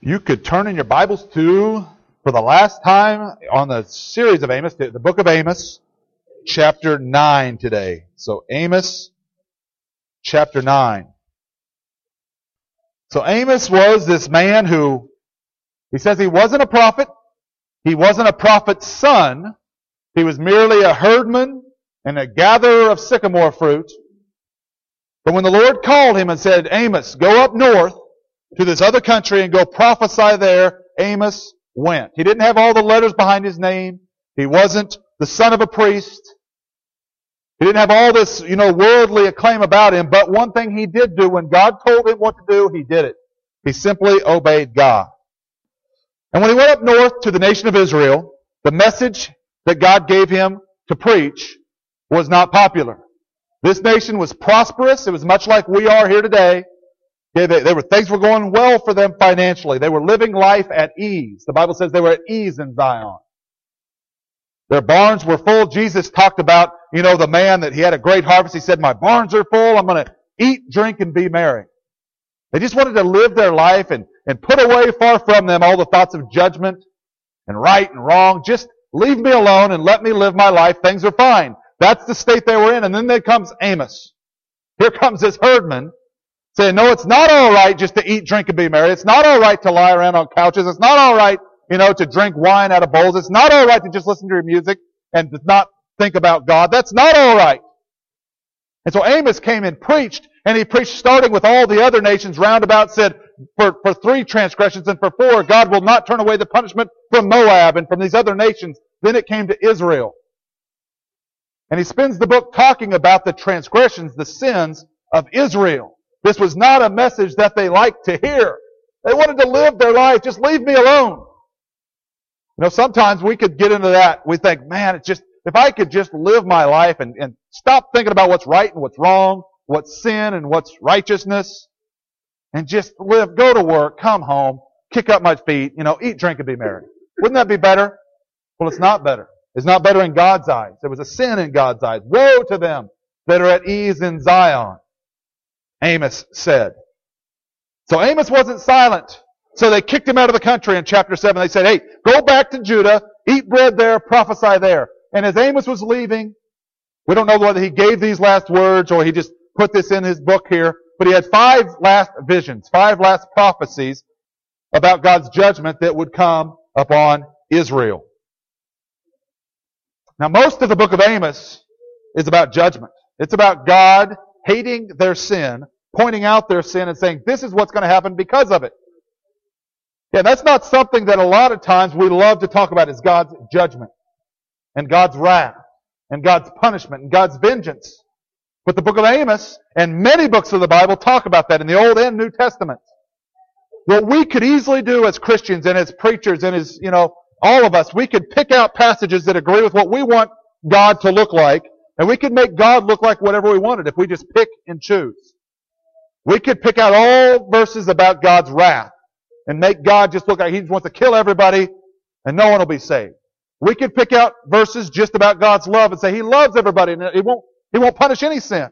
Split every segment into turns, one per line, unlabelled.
You could turn in your Bibles to, for the last time on the series of Amos, the book of Amos, chapter 9 today. So Amos, chapter 9. So Amos was this man who, he says he wasn't a prophet. He wasn't a prophet's son. He was merely a herdman and a gatherer of sycamore fruit. But when the Lord called him and said, Amos, go up north to this other country and go prophesy there, Amos went. He didn't have all the letters behind his name. He wasn't the son of a priest. He didn't have all this, worldly acclaim about him. But one thing he did do, when God told him what to do, he did it. He simply obeyed God. And when he went up north to the nation of Israel, the message that God gave him to preach was not popular. This nation was prosperous. It was much like we are here today. Things were going well for them financially. They were living life at ease. The Bible says they were at ease in Zion. Their barns were full. Jesus talked about, the man that he had a great harvest. He said, my barns are full. I'm going to eat, drink, and be merry. They just wanted to live their life and put away far from them all the thoughts of judgment and right and wrong. Just leave me alone and let me live my life. Things are fine. That's the state they were in. And then there comes Amos. Here comes this herdman saying, no, it's not all right just to eat, drink, and be merry. It's not all right to lie around on couches. It's not all right, to drink wine out of bowls. It's not all right to just listen to your music and to not think about God. That's not all right. And so Amos came and preached, and he preached starting with all the other nations round about, said, for 3 transgressions and for 4, God will not turn away the punishment from Moab and from these other nations. Then it came to Israel. And he spends the book talking about the transgressions, the sins of Israel. This was not a message that they liked to hear. They wanted to live their life. Just leave me alone. Sometimes we could get into that. We think, man, if I could just live my life and stop thinking about what's right and what's wrong, what's sin and what's righteousness, and just live, go to work, come home, kick up my feet, eat, drink, and be merry. Wouldn't that be better? Well, it's not better. It's not better in God's eyes. It was a sin in God's eyes. Woe to them that are at ease in Zion, Amos said. So Amos wasn't silent. So they kicked him out of the country in chapter 7. They said, hey, go back to Judah, eat bread there, prophesy there. And as Amos was leaving, we don't know whether he gave these last words or he just put this in his book here, but he had 5 last visions, 5 last prophecies about God's judgment that would come upon Israel. Now, most of the book of Amos is about judgment. It's about God hating their sin, pointing out their sin and saying, this is what's going to happen because of it. Yeah, that's not something that a lot of times we love to talk about, is God's judgment and God's wrath and God's punishment and God's vengeance. But the book of Amos and many books of the Bible talk about that in the Old and New Testament. What we could easily do as Christians and as preachers and as, all of us, we could pick out passages that agree with what we want God to look like, and we could make God look like whatever we wanted if we just pick and choose. We could pick out all verses about God's wrath and make God just look like He just wants to kill everybody and no one will be saved. We could pick out verses just about God's love and say He loves everybody and He won't punish any sin.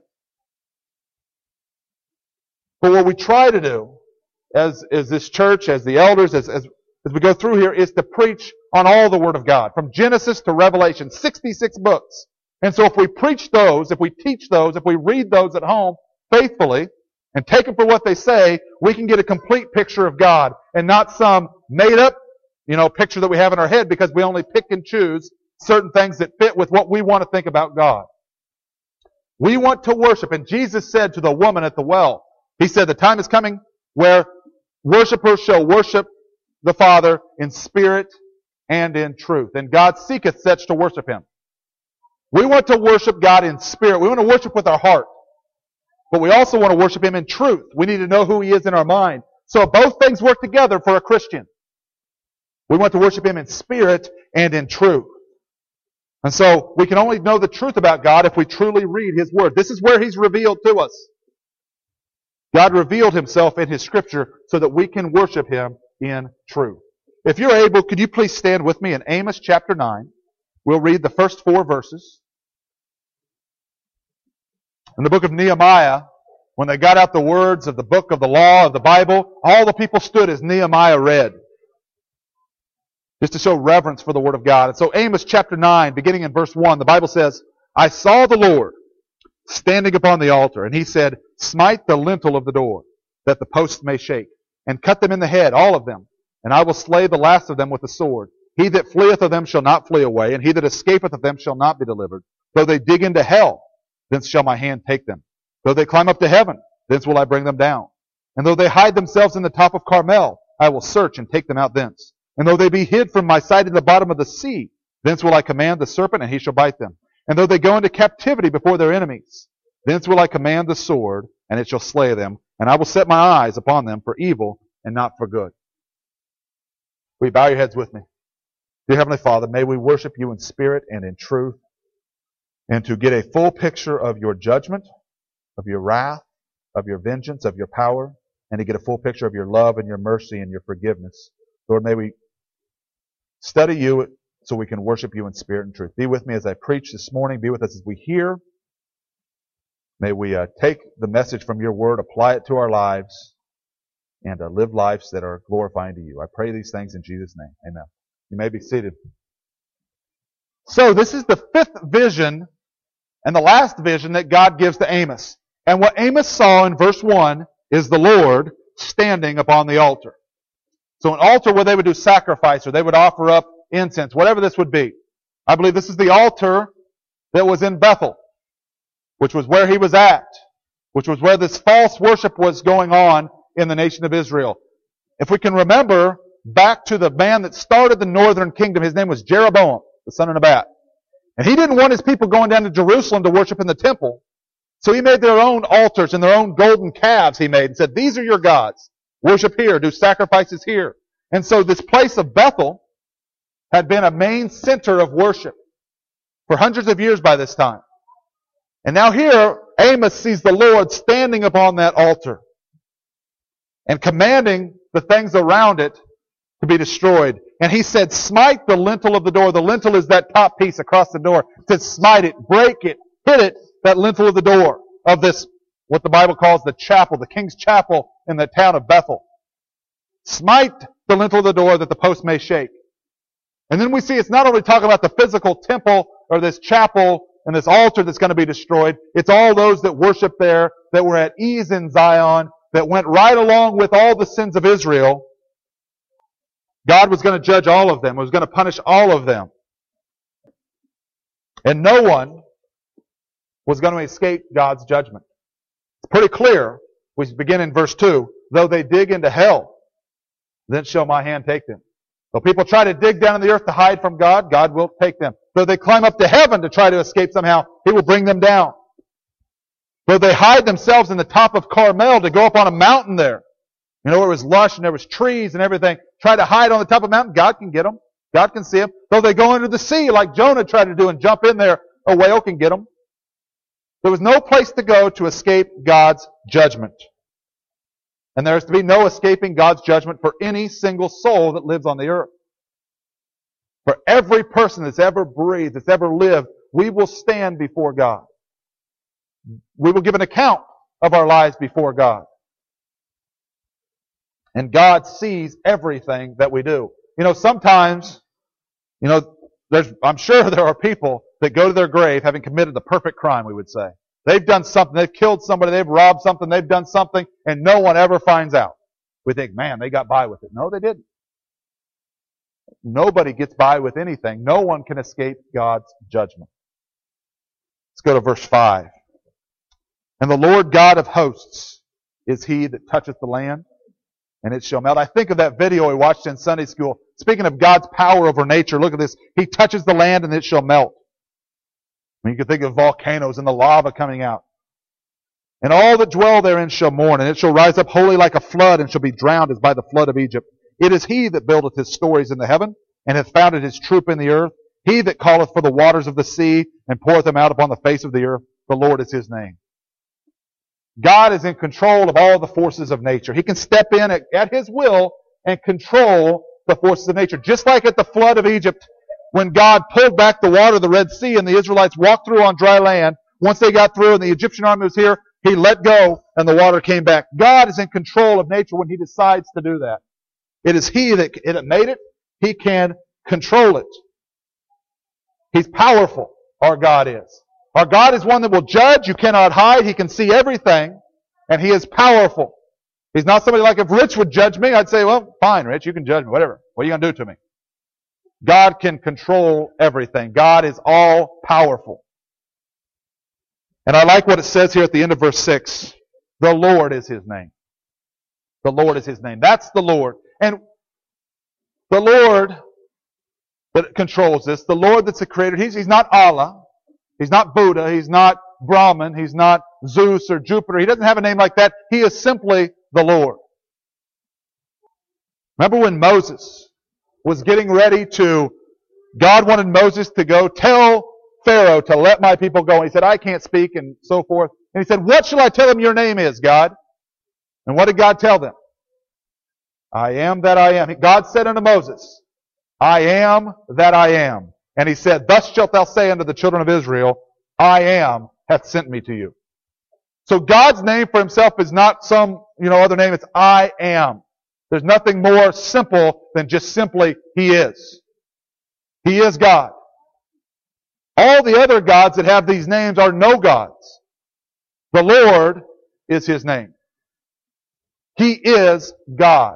But what we try to do as this church, as the elders, as we go through here, is to preach on all the Word of God, from Genesis to Revelation, 66 books. And so if we preach those, if we teach those, if we read those at home faithfully, and take them for what they say, we can get a complete picture of God, and not some made-up, picture that we have in our head because we only pick and choose certain things that fit with what we want to think about God. We want to worship, and Jesus said to the woman at the well, He said, the time is coming where worshipers shall worship the Father in spirit and in truth. And God seeketh such to worship Him. We want to worship God in spirit. We want to worship with our heart. But we also want to worship Him in truth. We need to know who He is in our mind. So both things work together for a Christian. We want to worship Him in spirit and in truth. And so we can only know the truth about God if we truly read His Word. This is where He's revealed to us. God revealed Himself in His Scripture so that we can worship Him in truth. If you're able, could you please stand with me in Amos chapter 9? We'll read the first 4 verses. In the book of Nehemiah, When they got out the words of the book of the law of the Bible, all the people stood as Nehemiah read, just to show reverence for the Word of God. And so Amos chapter 9, beginning in verse 1, the Bible says, I saw the Lord standing upon the altar, and he said, smite the lintel of the door, that the posts may shake, and cut them in the head, all of them, and I will slay the last of them with the sword. He that fleeth of them shall not flee away, and he that escapeth of them shall not be delivered. Though they dig into hell, thence shall my hand take them. Though they climb up to heaven, thence will I bring them down. And though they hide themselves in the top of Carmel, I will search and take them out thence. And though they be hid from my sight in the bottom of the sea, thence will I command the serpent, and he shall bite them. And though they go into captivity before their enemies, thence will I command the sword, and it shall slay them. And I will set my eyes upon them for evil and not for good. Will you bow your heads with me? Dear Heavenly Father, may we worship you in spirit and in truth, and to get a full picture of your judgment, of your wrath, of your vengeance, of your power, and to get a full picture of your love and your mercy and your forgiveness. Lord, may we study you so we can worship you in spirit and truth. Be with me as I preach this morning. Be with us as we hear. May we take the message from your word, apply it to our lives, and live lives that are glorifying to you. I pray these things in Jesus' name. Amen. You may be seated. So this is the fifth vision and the last vision that God gives to Amos. And what Amos saw in verse 1 is the Lord standing upon the altar. So an altar where they would do sacrifice or they would offer up incense, whatever this would be. I believe this is the altar that was in Bethel, which was where he was at, which was where this false worship was going on in the nation of Israel. If we can remember back to the man that started the northern kingdom, his name was Jeroboam, the son of Nebat. And he didn't want his people going down to Jerusalem to worship in the temple. So he made their own altars and their own golden calves he made and said, these are your gods. Worship here, do sacrifices here. And so this place of Bethel had been a main center of worship for hundreds of years by this time. And now here, Amos sees the Lord standing upon that altar and commanding the things around it to be destroyed. And he said, smite the lintel of the door. The lintel is that top piece across the door. He said, smite it, break it, hit it, that lintel of the door of this, what the Bible calls the chapel, the king's chapel in the town of Bethel. Smite the lintel of the door that the post may shake. And then we see it's not only talking about the physical temple or this chapel and this altar that's going to be destroyed. It's all those that worship there, that were at ease in Zion, that went right along with all the sins of Israel. God was going to judge all of them. He was going to punish all of them. And no one was going to escape God's judgment. It's pretty clear. We begin in verse 2. Though they dig into hell, then shall my hand take them. Though people try to dig down in the earth to hide from God, God will take them. Though they climb up to heaven to try to escape somehow, He will bring them down. Though they hide themselves in the top of Carmel to go up on a mountain there, you know, where it was lush and there was trees and everything, try to hide on the top of a mountain, God can get them. God can see them. Though they go into the sea like Jonah tried to do and jump in there, a whale can get them. There was no place to go to escape God's judgment. And there is to be no escaping God's judgment for any single soul that lives on the earth. For every person that's ever breathed, that's ever lived, we will stand before God. We will give an account of our lives before God. And God sees everything that we do. You know, sometimes, you know, I'm sure there are people that go to their grave having committed the perfect crime, we would say. They've done something, they've killed somebody, they've robbed something, they've done something, and no one ever finds out. We think, man, they got by with it. No, they didn't. Nobody gets by with anything. No one can escape God's judgment. Let's go to verse 5. And the Lord God of hosts is He that toucheth the land, and it shall melt. I think of that video we watched in Sunday school. Speaking of God's power over nature, look at this. He touches the land and it shall melt. I mean, you can think of volcanoes and the lava coming out. And all that dwell therein shall mourn, and it shall rise up wholly like a flood, and shall be drowned as by the flood of Egypt. It is He that buildeth His stories in the heaven, and hath founded His troop in the earth. He that calleth for the waters of the sea, and poureth them out upon the face of the earth. The Lord is His name. God is in control of all the forces of nature. He can step in at His will and control the forces of nature. Just like at the flood of Egypt, when God pulled back the water of the Red Sea and the Israelites walked through on dry land. Once they got through and the Egyptian army was here, He let go and the water came back. God is in control of nature when He decides to do that. It is He that made it. He can control it. He's powerful, our God is. Our God is one that will judge. You cannot hide. He can see everything, and He is powerful. He's not somebody like if Rich would judge me, I'd say, well, fine, Rich, you can judge me, whatever. What are you going to do to me? God can control everything. God is all powerful. And I like what it says here at the end of verse 6. The Lord is His name. The Lord is His name. That's the Lord. And the Lord that controls this, the Lord that's the creator, He's not Allah. He's not Buddha. He's not Brahman. He's not Zeus or Jupiter. He doesn't have a name like that. He is simply the Lord. Remember when Moses was getting ready to, God wanted Moses to go tell Pharaoh to let my people go. And he said, I can't speak and so forth. And he said, what shall I tell him your name is, God? And what did God tell them? I am that I am. God said unto Moses, I am that I am. And He said, thus shalt thou say unto the children of Israel, I am hath sent me to you. So God's name for Himself is not some, other name. It's I am. There's nothing more simple than just simply He is. He is God. All the other gods that have these names are no gods. The Lord is His name. He is God.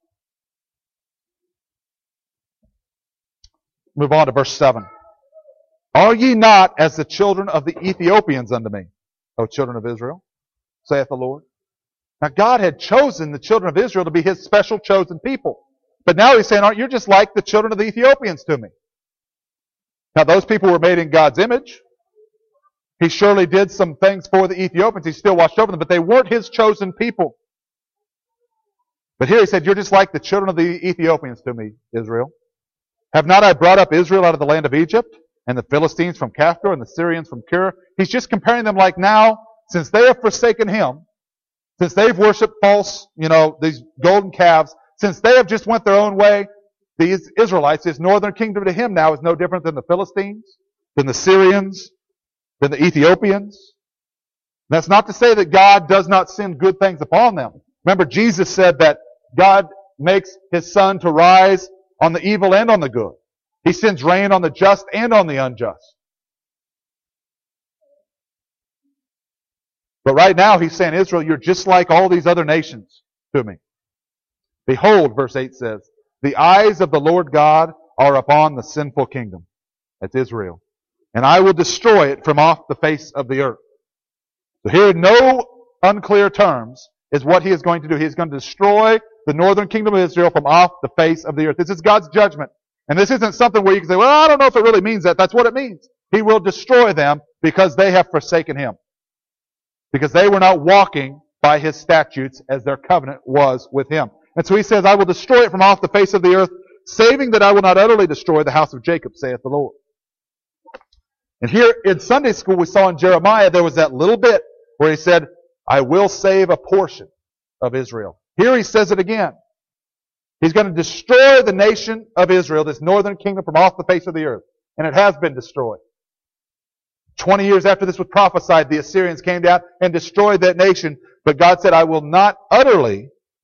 Move on to verse 7. Are ye not as the children of the Ethiopians unto me, O children of Israel, saith the Lord? Now God had chosen the children of Israel to be His special chosen people. But now He's saying, you're just like the children of the Ethiopians to me. Now those people were made in God's image. He surely did some things for the Ethiopians. He still watched over them, but they weren't His chosen people. But here He said, you're just like the children of the Ethiopians to me, Israel. Have not I brought up Israel out of the land of Egypt, and the Philistines from Caphtor, and the Syrians from Kir? He's just comparing them like now, since they have forsaken Him, since they've worshipped false, these golden calves, since they have just went their own way, these Israelites, this northern kingdom to Him now is no different than the Philistines, than the Syrians, than the Ethiopians. And that's not to say that God does not send good things upon them. Remember, Jesus said that God makes His sun to rise on the evil and on the good. He sends rain on the just and on the unjust. But right now He's saying, Israel, you're just like all these other nations to me. Behold, verse 8 says, the eyes of the Lord God are upon the sinful kingdom. That's Israel. And I will destroy it from off the face of the earth. So here, in no unclear terms, is what He is going to do. He is going to destroy the northern kingdom of Israel from off the face of the earth. This is God's judgment. And this isn't something where you can say, well, I don't know if it really means that. That's what it means. He will destroy them because they have forsaken Him. Because they were not walking by His statutes as their covenant was with Him. And so He says, I will destroy it from off the face of the earth, saving that I will not utterly destroy the house of Jacob, saith the Lord. And here in Sunday school we saw in Jeremiah there was that little bit where He said, I will save a portion of Israel. Here He says it again. He's going to destroy the nation of Israel, this northern kingdom, from off the face of the earth. And it has been destroyed. 20 years after this was prophesied, the Assyrians came down and destroyed that nation. But God said, I will not utterly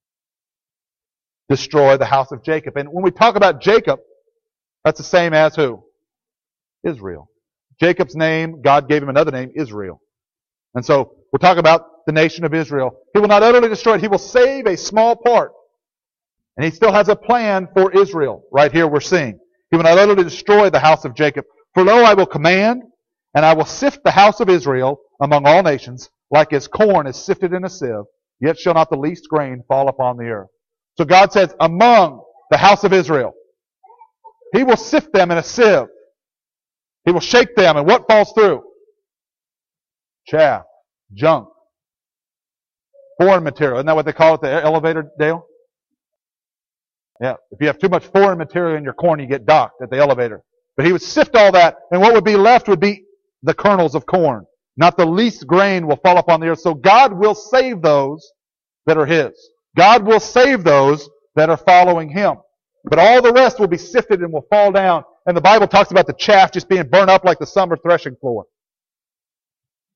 destroy the house of Jacob. And when we talk about Jacob, that's the same as who? Israel. Jacob's name, God gave him another name, Israel. And so we're talking about the nation of Israel. He will not utterly destroy it. He will save a small part. And He still has a plan for Israel. Right here we're seeing. He will not utterly destroy the house of Jacob. For lo, I will command, and I will sift the house of Israel among all nations, like as corn is sifted in a sieve, yet shall not the least grain fall upon the earth. So God says, among the house of Israel, He will sift them in a sieve. He will shake them, and what falls through? Chaff, junk, foreign material. Isn't that what they call it, the elevator, Dale? Yeah, if you have too much foreign material in your corn, you get docked at the elevator. But He would sift all that, and what would be left would be the kernels of corn. Not the least grain will fall upon the earth. So God will save those that are His. God will save those that are following Him. But all the rest will be sifted and will fall down. And the Bible talks about the chaff just being burned up like the summer threshing floor.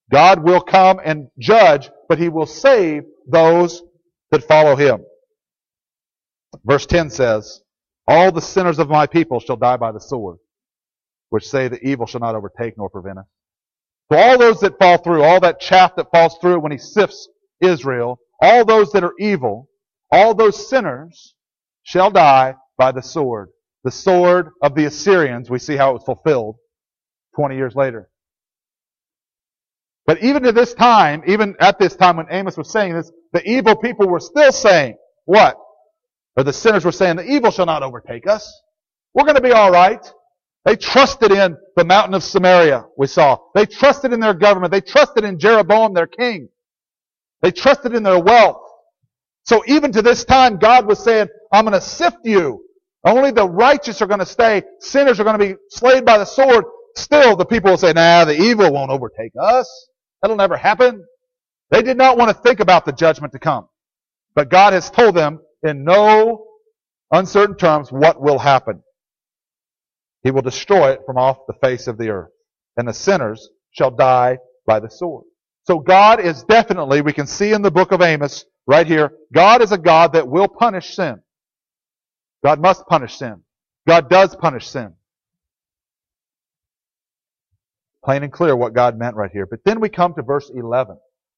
God will come and judge, but He will save those that follow Him. Verse 10 says, all the sinners of my people shall die by the sword, which say the evil shall not overtake nor prevent us. So all those that fall through, all that chaff that falls through when He sifts Israel, all those that are evil, all those sinners shall die by the sword. The sword of the Assyrians, we see how it was fulfilled 20 years later. But even to this time, even at this time when Amos was saying this, the evil people were still saying, what? Or the sinners were saying, the evil shall not overtake us. We're going to be all right. They trusted in the mountain of Samaria, we saw. They trusted in their government. They trusted in Jeroboam, their king. They trusted in their wealth. So even to this time, God was saying, I'm going to sift you. Only the righteous are going to stay. Sinners are going to be slain by the sword. Still, the people will say, nah, the evil won't overtake us. That'll never happen. They did not want to think about the judgment to come. But God has told them in no uncertain terms what will happen. He will destroy it from off the face of the earth. And the sinners shall die by the sword. So God is definitely, we can see in the book of Amos, right here, God is a God that will punish sin. God must punish sin. God does punish sin. Plain and clear what God meant right here. But then we come to verse 11.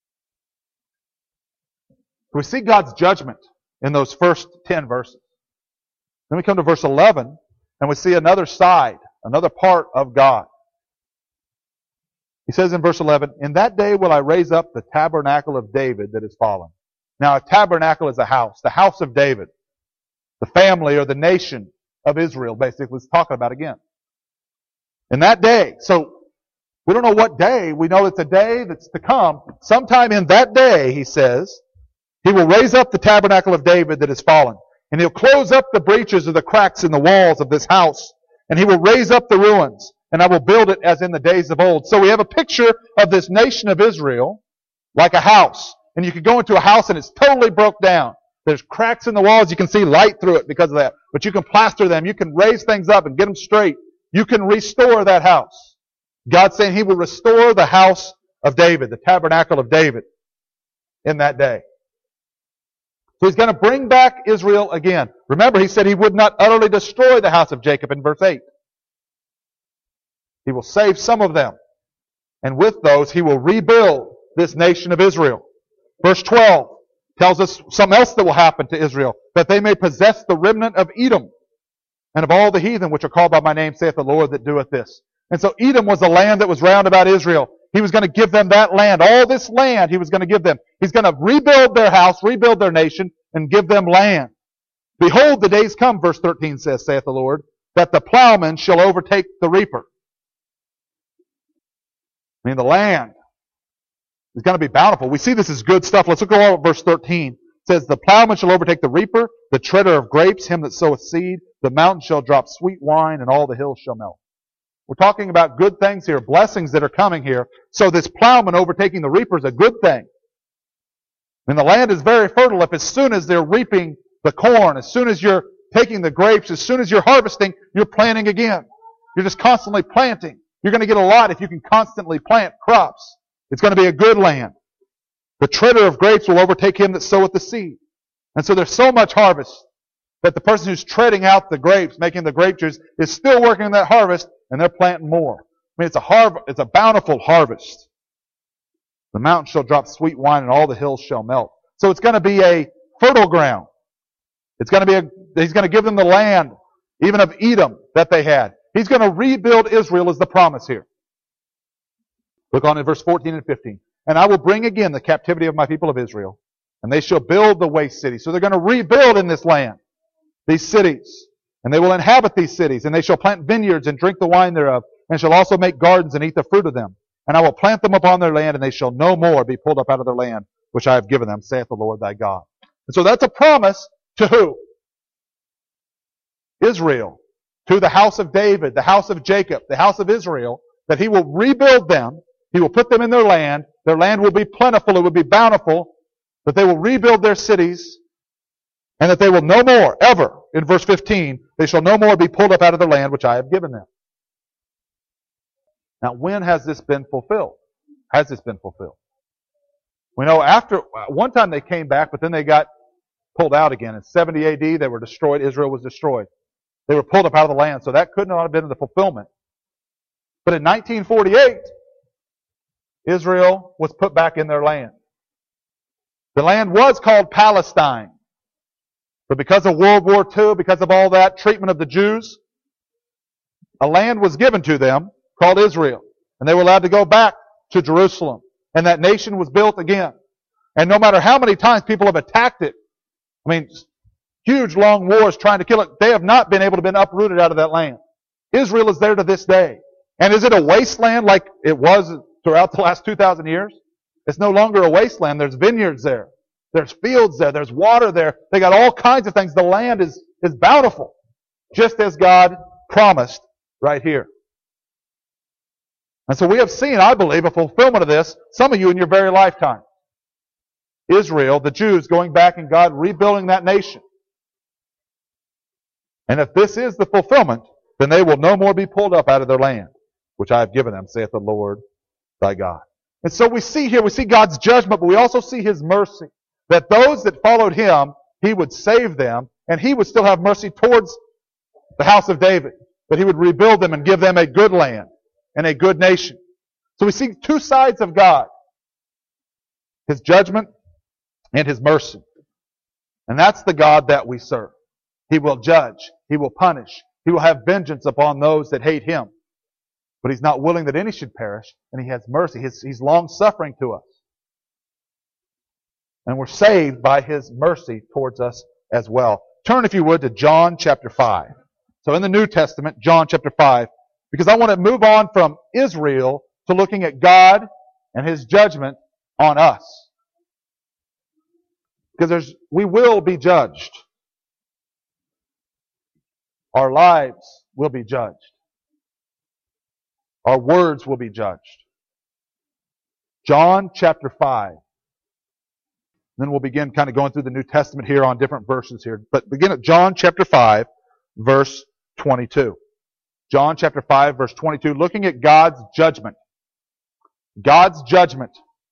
We see God's judgment in those first 10 verses. Then we come to verse 11, and we see another side, another part of God. He says in verse 11, in that day will I raise up the tabernacle of David that is fallen. Now a tabernacle is a house, the house of David. The family or the nation of Israel, basically, is talking about again. In that day, so we don't know what day, we know it's a day that's to come. Sometime in that day, he says, He will raise up the tabernacle of David that is fallen. And He'll close up the breaches or the cracks in the walls of this house. And He will raise up the ruins. And I will build it as in the days of old. So we have a picture of this nation of Israel like a house. And you could go into a house and it's totally broke down. There's cracks in the walls. You can see light through it because of that. But you can plaster them. You can raise things up and get them straight. You can restore that house. God's saying He will restore the house of David, the tabernacle of David, in that day. So He's going to bring back Israel again. Remember, He said He would not utterly destroy the house of Jacob in verse 8. He will save some of them. And with those, He will rebuild this nation of Israel. Verse 12 tells us something else that will happen to Israel, that they may possess the remnant of Edom and of all the heathen which are called by my name, saith the Lord that doeth this. And so Edom was the land that was round about Israel. He was going to give them that land. All this land He was going to give them. He's going to rebuild their house, rebuild their nation, and give them land. Behold, the days come, verse 13 says, saith the Lord, that the plowman shall overtake the reaper. I mean, the land is going to be bountiful. We see this as good stuff. Let's look at verse 13. It says, the plowman shall overtake the reaper, the treader of grapes, him that soweth seed. The mountain shall drop sweet wine, and all the hills shall melt. We're talking about good things here, blessings that are coming here. So this plowman overtaking the reaper is a good thing. And the land is very fertile. If as soon as they're reaping the corn, as soon as you're taking the grapes, as soon as you're harvesting, you're planting again. You're just constantly planting. You're going to get a lot if you can constantly plant crops. It's going to be a good land. The treader of grapes will overtake him that soweth the seed. And so there's so much harvest that the person who's treading out the grapes, making the grape juice, is still working on that harvest, and they're planting more. I mean, it's a bountiful harvest. The mountain shall drop sweet wine, and all the hills shall melt. So it's going to be a fertile ground. He's going to give them the land, even of Edom, that they had. He's going to rebuild Israel is the promise here. Look on in verse 14 and 15. And I will bring again the captivity of my people of Israel, and they shall build the waste cities. So they're going to rebuild in this land these cities, and they will inhabit these cities, and they shall plant vineyards and drink the wine thereof, and shall also make gardens and eat the fruit of them. And I will plant them upon their land, and they shall no more be pulled up out of their land, which I have given them, saith the Lord thy God. And so that's a promise to who? Israel. To the house of David, the house of Jacob, the house of Israel, that He will rebuild them. He will put them in their land. Their land will be plentiful. It will be bountiful. That they will rebuild their cities. And that they will no more, ever, in verse 15, they shall no more be pulled up out of their land which I have given them. Now, when has this been fulfilled? Has this been fulfilled? We know after, one time they came back, but then they got pulled out again. In 70 AD, they were destroyed. Israel was destroyed. They were pulled up out of the land. So that could not have been the fulfillment. But in 1948, Israel was put back in their land. The land was called Palestine. But because of World War II, because of all that treatment of the Jews, a land was given to them called Israel. And they were allowed to go back to Jerusalem. And that nation was built again. And no matter how many times people have attacked it, I mean, huge long wars trying to kill it, they have not been able to be uprooted out of that land. Israel is there to this day. And is it a wasteland like it was throughout the last 2,000 years? It's no longer a wasteland. There's vineyards there. There's fields there. There's water there. They got all kinds of things. The land is bountiful. Just as God promised right here. And so we have seen, I believe, a fulfillment of this, some of you in your very lifetime. Israel, the Jews, going back and God rebuilding that nation. And if this is the fulfillment, then they will no more be pulled up out of their land, which I have given them, saith the Lord thy God. And so we see here, we see God's judgment, but we also see His mercy. That those that followed Him, He would save them, and He would still have mercy towards the house of David. That He would rebuild them and give them a good land and a good nation. So we see two sides of God. His judgment and His mercy. And that's the God that we serve. He will judge. He will punish. He will have vengeance upon those that hate Him. But He's not willing that any should perish, and He has mercy. He's long-suffering to us. And we're saved by His mercy towards us as well. Turn, if you would, to John chapter 5. So in the New Testament, John chapter 5, because I want to move on from Israel to looking at God and His judgment on us. Because we will be judged. Our lives will be judged. Our words will be judged. John chapter 5. Then we'll begin kind of going through the New Testament here on different verses here. But begin at John chapter 5, verse 22. John chapter 5, verse 22, looking at God's judgment. God's judgment.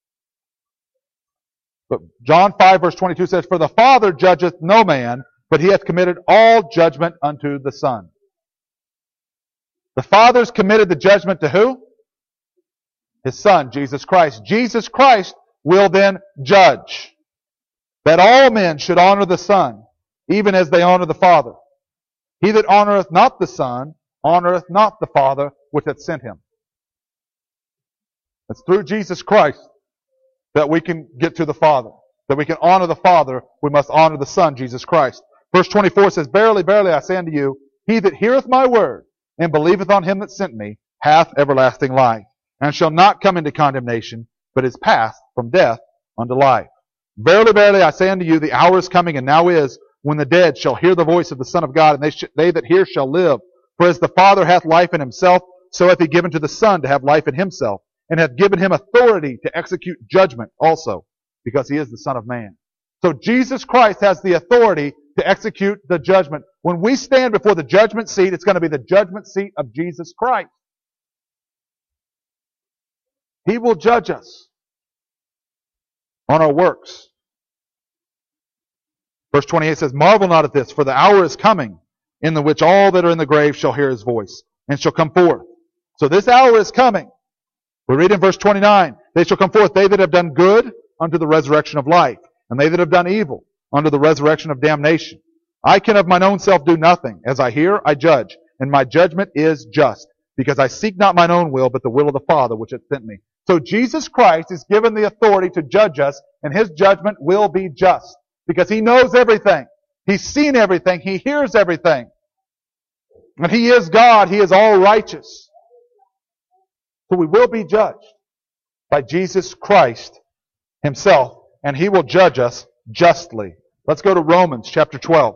But John 5, verse 22 says, For the Father judgeth no man, but He hath committed all judgment unto the Son. The Father's committed the judgment to who? His Son, Jesus Christ. Jesus Christ will then judge. That all men should honor the Son, even as they honor the Father. He that honoreth not the Son, honoreth not the Father which hath sent Him. It's through Jesus Christ that we can get to the Father. That we can honor the Father, we must honor the Son, Jesus Christ. Verse 24 says, Verily, verily, I say unto you, he that heareth my word, and believeth on Him that sent me, hath everlasting life, and shall not come into condemnation, but is passed from death unto life. Verily, verily, I say unto you, the hour is coming, and now is, when the dead shall hear the voice of the Son of God, and they that hear shall live. For as the Father hath life in Himself, so hath He given to the Son to have life in Himself, and hath given Him authority to execute judgment also, because He is the Son of Man. So Jesus Christ has the authority to execute the judgment. When we stand before the judgment seat, it's going to be the judgment seat of Jesus Christ. He will judge us on our works. Verse 28 says, Marvel not at this, for the hour is coming, in the which all that are in the grave shall hear His voice, and shall come forth. So this hour is coming. We read in verse 29, They shall come forth, they that have done good, unto the resurrection of life, and they that have done evil, unto the resurrection of damnation. I can of mine own self do nothing. As I hear, I judge, and my judgment is just, because I seek not mine own will, but the will of the Father which hath sent me. So Jesus Christ is given the authority to judge us, and His judgment will be just, because He knows everything. He's seen everything. He hears everything. And He is God. He is all righteous. So we will be judged by Jesus Christ Himself, and He will judge us justly. Let's go to Romans chapter 12.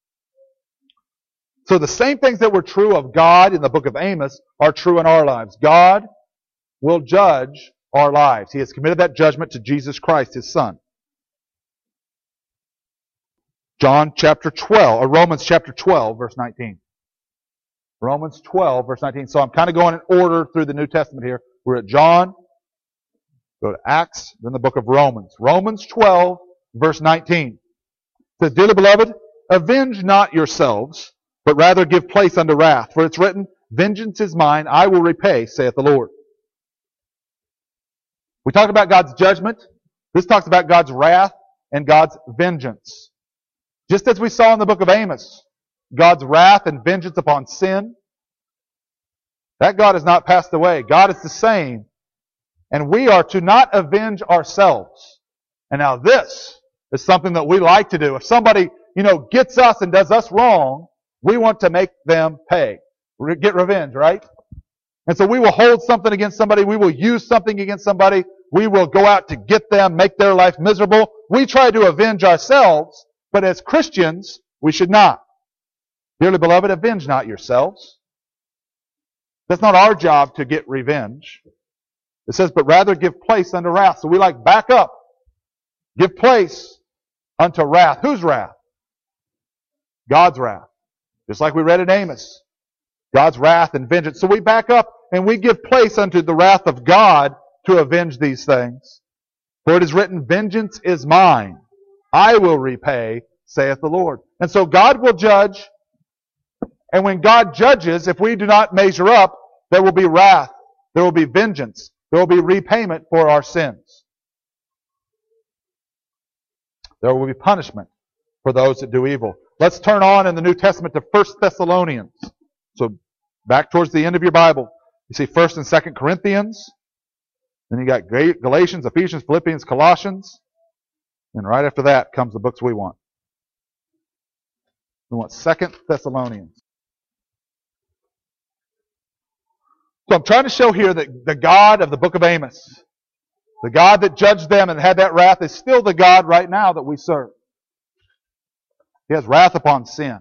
So the same things that were true of God in the book of Amos are true in our lives. God will judge our lives. He has committed that judgment to Jesus Christ, His Son. Romans chapter 12, verse 19. Romans 12, verse 19. So I'm kind of going in order through the New Testament here. We're at John. Go to Acts, then the book of Romans. Romans 12, verse 19. It says, Dearly beloved, avenge not yourselves, but rather give place unto wrath. For it's written, Vengeance is mine, I will repay, saith the Lord. We talked about God's judgment. This talks about God's wrath and God's vengeance. Just as we saw in the book of Amos, God's wrath and vengeance upon sin, that God has not passed away. God is the same. And we are to not avenge ourselves. And now this is something that we like to do. If somebody, gets us and does us wrong, we want to make them pay. Get revenge, right? And so we will hold something against somebody. We will use something against somebody. We will go out to get them, make their life miserable. We try to avenge ourselves, but as Christians, we should not. Dearly beloved, avenge not yourselves. That's not our job to get revenge. It says, but rather give place unto wrath. So we back up. Give place unto wrath. Whose wrath? God's wrath. Just like we read in Amos. God's wrath and vengeance. So we back up and we give place unto the wrath of God to avenge these things. For it is written, Vengeance is mine. I will repay, saith the Lord. And so God will judge. And when God judges, if we do not measure up, there will be wrath. There will be vengeance. There will be repayment for our sins. There will be punishment for those that do evil. Let's turn on in the New Testament to 1 Thessalonians. So back towards the end of your Bible, you see 1 and 2 Corinthians. Then you got Galatians, Ephesians, Philippians, Colossians. And right after that comes the books we want. We want 2 Thessalonians. So I'm trying to show here that the God of the book of Amos, the God that judged them and had that wrath, is still the God right now that we serve. He has wrath upon sin.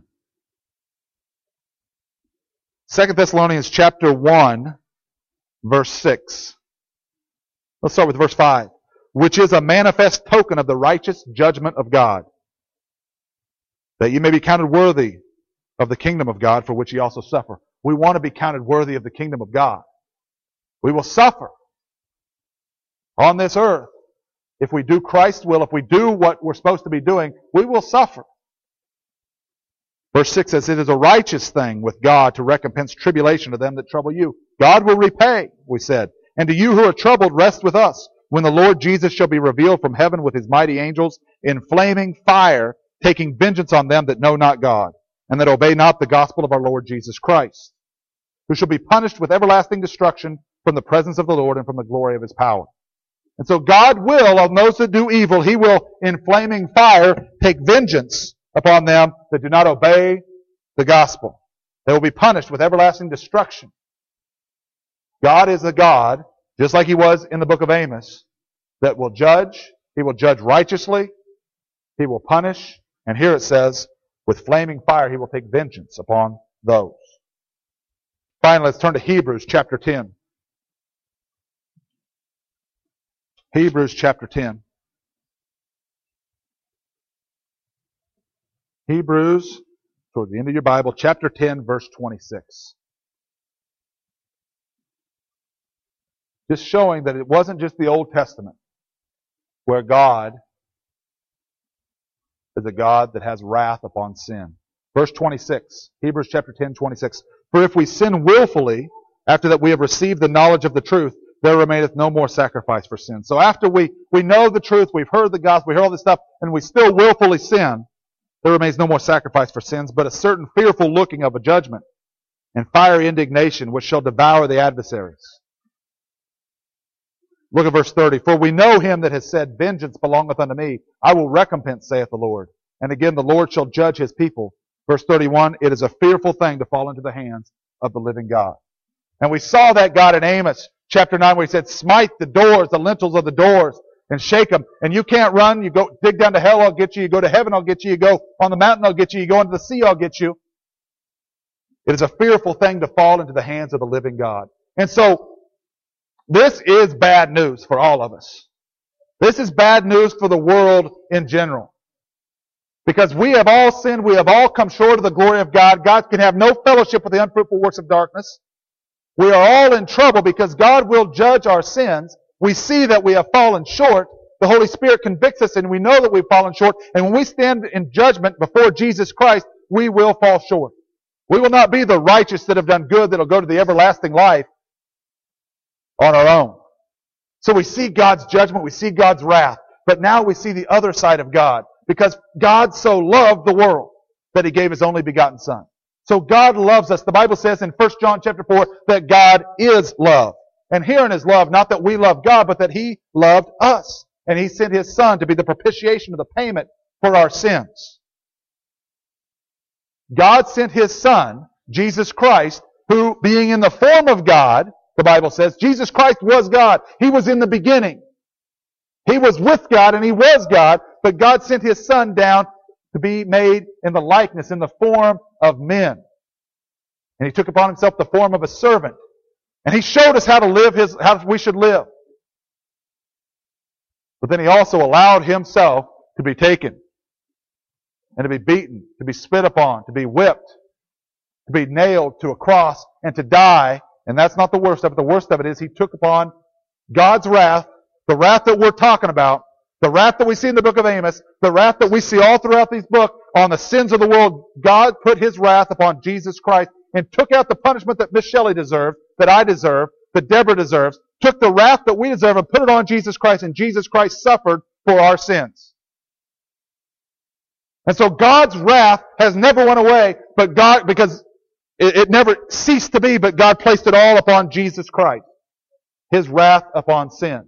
2 Thessalonians chapter 1, verse 6. Let's start with verse 5. Which is a manifest token of the righteous judgment of God, that you may be counted worthy of the kingdom of God, for which ye also suffer. We want to be counted worthy of the kingdom of God. We will suffer on this earth. If we do Christ's will, if we do what we're supposed to be doing, we will suffer. Verse 6 says, It is a righteous thing with God to recompense tribulation to them that trouble you. God will repay, we said. And to you who are troubled, rest with us, when the Lord Jesus shall be revealed from heaven with his mighty angels in flaming fire, taking vengeance on them that know not God, and that obey not the gospel of our Lord Jesus Christ, who shall be punished with everlasting destruction from the presence of the Lord and from the glory of his power. And so God will, on those that do evil, he will, in flaming fire, take vengeance upon them that do not obey the gospel. They will be punished with everlasting destruction. God is a God, just like he was in the book of Amos, that will judge. He will judge righteously. He will punish. And here it says, with flaming fire, he will take vengeance upon those. Finally, let's turn to Hebrews chapter 10. Hebrews chapter 10. Hebrews, toward the end of your Bible, chapter 10, verse 26. Just showing that it wasn't just the Old Testament where God is a God that has wrath upon sin. Verse 26, Hebrews chapter 10, 26. For if we sin willfully, after that we have received the knowledge of the truth, there remaineth no more sacrifice for sin. So after we know the truth, we've heard the gospel, we heard all this stuff, and we still willfully sin, there remains no more sacrifice for sins, but a certain fearful looking of a judgment and fiery indignation which shall devour the adversaries. Look at verse 30. For we know him that has said, Vengeance belongeth unto me. I will recompense, saith the Lord. And again, the Lord shall judge his people. Verse 31, it is a fearful thing to fall into the hands of the living God. And we saw that God in Amos chapter 9 where he said, Smite the doors, the lintels of the doors, and shake them. And you can't run. You go dig down to hell, I'll get you. You go to heaven, I'll get you. You go on the mountain, I'll get you. You go into the sea, I'll get you. It is a fearful thing to fall into the hands of the living God. And so, this is bad news for all of us. This is bad news for the world in general. Because we have all sinned, we have all come short of the glory of God. God can have no fellowship with the unfruitful works of darkness. We are all in trouble because God will judge our sins we see that we have fallen short, the Holy Spirit convicts us and we know that we've fallen short. And when we stand in judgment before Jesus Christ, we will fall short. We will not be the righteous that have done good that will go to the everlasting life on our own. So we see God's judgment, we see God's wrath. But now we see the other side of God. Because God so loved the world that He gave His only begotten Son. So God loves us. The Bible says in 1 John chapter 4 that God is love. And herein is love, not that we love God, but that He loved us. And He sent His Son to be the propitiation of the payment for our sins. God sent His Son, Jesus Christ, who, being in the form of God, the Bible says, Jesus Christ was God. He was in the beginning. He was with God and He was God, but God sent His Son down to be made in the likeness, in the form of men. And He took upon Himself the form of a servant. And He showed us how to live how we should live. But then He also allowed Himself to be taken and to be beaten, to be spit upon, to be whipped, to be nailed to a cross, and to die. And that's not the worst of it. The worst of it is He took upon God's wrath, the wrath that we're talking about, the wrath that we see in the book of Amos, the wrath that we see all throughout these books on the sins of the world. God put His wrath upon Jesus Christ and took out the punishment that Miss Shelley deserved, that I deserve, that Deborah deserves, took the wrath that we deserve and put it on Jesus Christ, and Jesus Christ suffered for our sins. And so God's wrath has never went away, but God, because it never ceased to be, but God placed it all upon Jesus Christ. His wrath upon sin.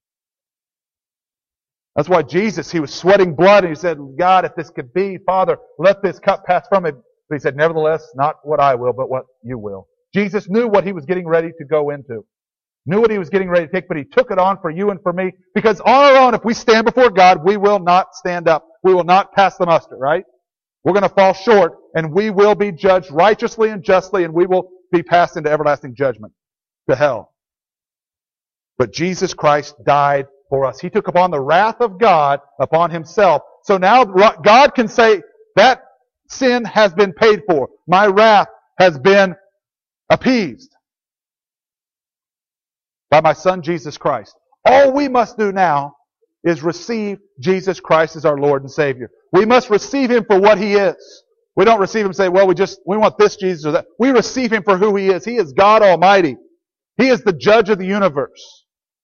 That's why Jesus, He was sweating blood and He said, God, if this could be, Father, let this cup pass from me. But He said, nevertheless, not what I will, but what you will. Jesus knew what He was getting ready to go into. Knew what He was getting ready to take, but He took it on for you and for me. Because on our own, if we stand before God, we will not stand up. We will not pass the muster, right? We're going to fall short, and we will be judged righteously and justly, and we will be passed into everlasting judgment, to hell. But Jesus Christ died for us. He took upon the wrath of God upon Himself. So now God can say, that sin has been paid for. My wrath has been appeased by my Son Jesus Christ. All we must do now is receive Jesus Christ as our Lord and Savior. We must receive Him for what He is. We don't receive Him and say, well, we want this Jesus or that. We receive Him for who He is. He is God Almighty. He is the judge of the universe.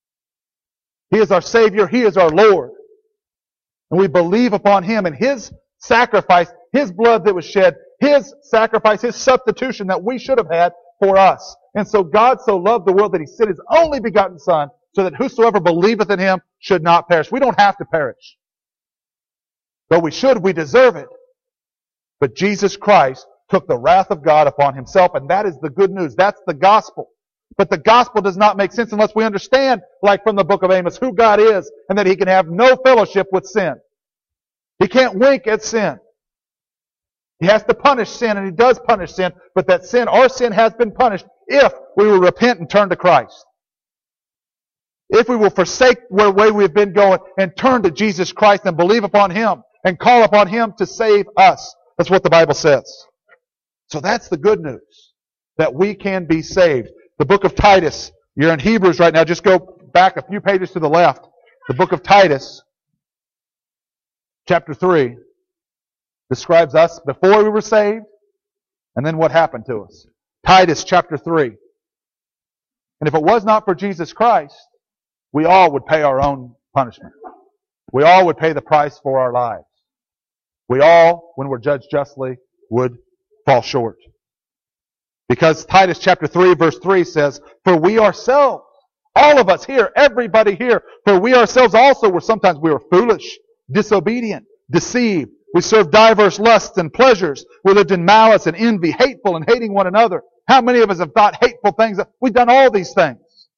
He is our Savior. He is our Lord. And we believe upon Him and His sacrifice, His blood that was shed, His sacrifice, His substitution that we should have had for us. And so God so loved the world that He sent His only begotten Son, so that whosoever believeth in Him should not perish. We don't have to perish. Though we should, we deserve it. But Jesus Christ took the wrath of God upon Himself, and that is the good news. That's the gospel. But the gospel does not make sense unless we understand, like from the book of Amos, who God is, and that He can have no fellowship with sin. He can't wink at sin. He has to punish sin, and He does punish sin, but that sin, our sin has been punished if we will repent and turn to Christ. If we will forsake the way we've been going and turn to Jesus Christ and believe upon Him and call upon Him to save us. That's what the Bible says. So that's the good news, that we can be saved. The book of Titus, you're in Hebrews right now, just go back a few pages to the left. The book of Titus, chapter 3, describes us before we were saved and then what happened to us. Titus chapter 3. And if it was not for Jesus Christ, we all would pay our own punishment. We all would pay the price for our lives. We all, when we're judged justly, would fall short. Because Titus chapter 3 verse 3 says, for we ourselves, all of us here, everybody here, for we ourselves also were sometimes we were foolish, disobedient, deceived. We served diverse lusts and pleasures. We lived in malice and envy, hateful and hating one another. How many of us have thought hateful things? We've done all these things.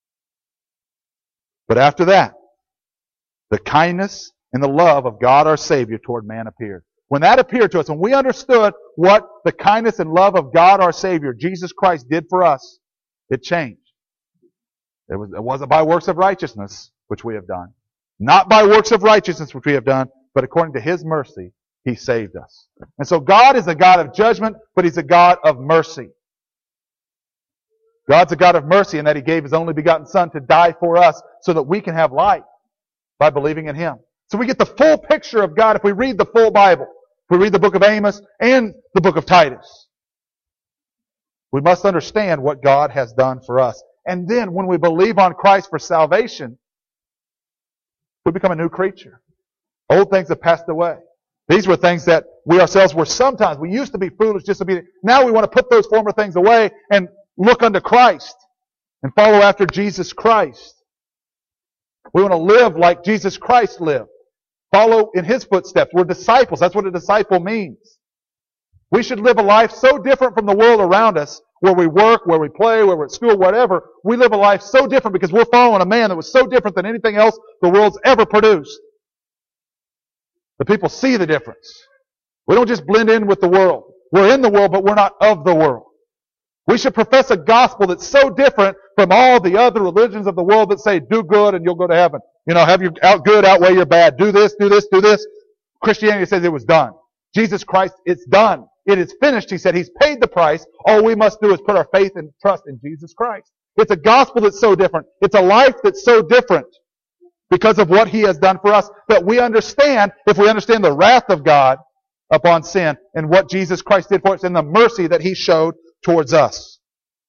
But after that, the kindness and the love of God our Savior toward man appeared. When that appeared to us, when we understood what the kindness and love of God our Savior, Jesus Christ, did for us, it changed. It wasn't by works of righteousness, which we have done. Not by works of righteousness, which we have done, but according to His mercy, He saved us. And so God is a God of judgment, but He's a God of mercy. God's a God of mercy in that He gave His only begotten Son to die for us so that we can have life by believing in Him. So we get the full picture of God if we read the full Bible. If we read the book of Amos and the book of Titus. We must understand what God has done for us. And then when we believe on Christ for salvation, we become a new creature. Old things have passed away. These were things that we ourselves were sometimes. We used to be foolish, disobedient. Now we want to put those former things away and look unto Christ and follow after Jesus Christ. We want to live like Jesus Christ lived. Follow in His footsteps. We're disciples. That's what a disciple means. We should live a life so different from the world around us, where we work, where we play, where we're at school, whatever. We live a life so different because we're following a man that was so different than anything else the world's ever produced. The people see the difference. We don't just blend in with the world. We're in the world, but we're not of the world. We should profess a gospel that's so different from all the other religions of the world that say, do good and you'll go to heaven. Have your good outweigh your bad. Do this, do this, do this. Christianity says it was done. Jesus Christ, it's done. It is finished. He said He's paid the price. All we must do is put our faith and trust in Jesus Christ. It's a gospel that's so different. It's a life that's so different because of what He has done for us that we understand, if we understand the wrath of God upon sin and what Jesus Christ did for us and the mercy that He showed towards us.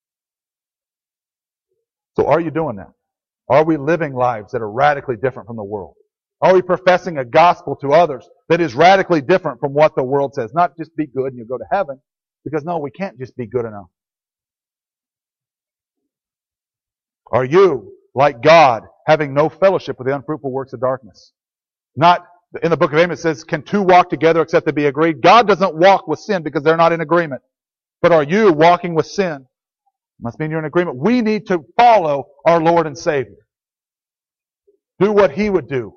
So are you doing that? Are we living lives that are radically different from the world? Are we professing a gospel to others that is radically different from what the world says? Not just be good and you'll go to heaven, because no, we can't just be good enough. Are you, like God, having no fellowship with the unfruitful works of darkness? Not, in the book of Amos it says, can two walk together except they be agreed? God doesn't walk with sin because they're not in agreement. But are you walking with sin? Must mean you're in agreement. We need to follow our Lord and Savior. Do what He would do.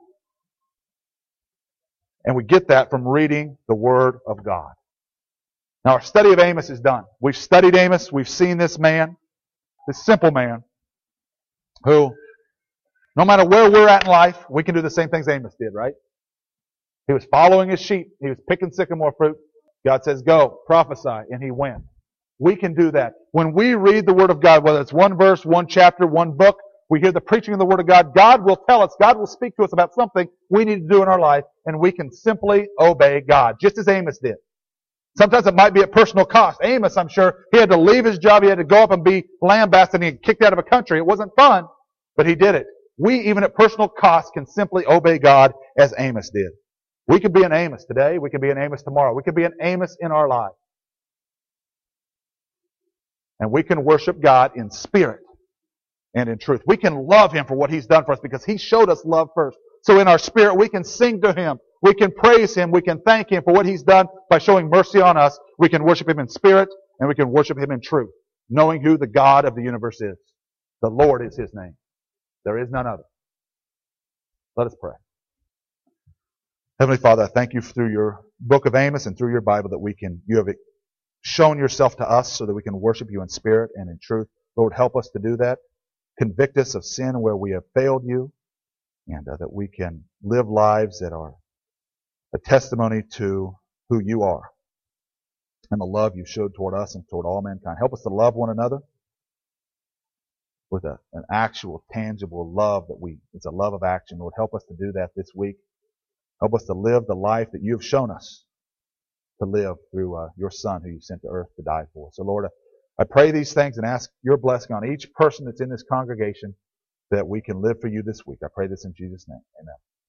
And we get that from reading the Word of God. Now our study of Amos is done. We've studied Amos. We've seen this man, this simple man, who, no matter where we're at in life, we can do the same things Amos did, right? He was following his sheep. He was picking sycamore fruit. God says, go, prophesy, and he went. We can do that. When we read the Word of God, whether it's one verse, one chapter, one book, we hear the preaching of the Word of God, God will tell us, God will speak to us about something we need to do in our life, and we can simply obey God, just as Amos did. Sometimes it might be at personal cost. Amos, I'm sure, he had to leave his job, he had to go up and be lambasted, and he kicked out of a country. It wasn't fun, but he did it. We, even at personal cost, can simply obey God as Amos did. We could be an Amos today, we could be an Amos tomorrow. We could be an Amos in our life. And we can worship God in spirit and in truth. We can love Him for what He's done for us because He showed us love first. So in our spirit, we can sing to Him. We can praise Him. We can thank Him for what He's done by showing mercy on us. We can worship Him in spirit and we can worship Him in truth, knowing who the God of the universe is. The Lord is His name. There is none other. Let us pray. Heavenly Father, I thank You through Your book of Amos and through Your Bible that You have shown Yourself to us so that we can worship You in spirit and in truth. Lord, help us to do that. Convict us of sin where we have failed You, and that we can live lives that are a testimony to who You are and the love You showed toward us and toward all mankind. Help us to love one another with an actual, tangible love it's a love of action. Lord, help us to do that this week. Help us to live the life that You have shown us to live through Your Son who You sent to earth to die for. So Lord, I pray these things and ask Your blessing on each person that's in this congregation that we can live for You this week. I pray this in Jesus' name. Amen.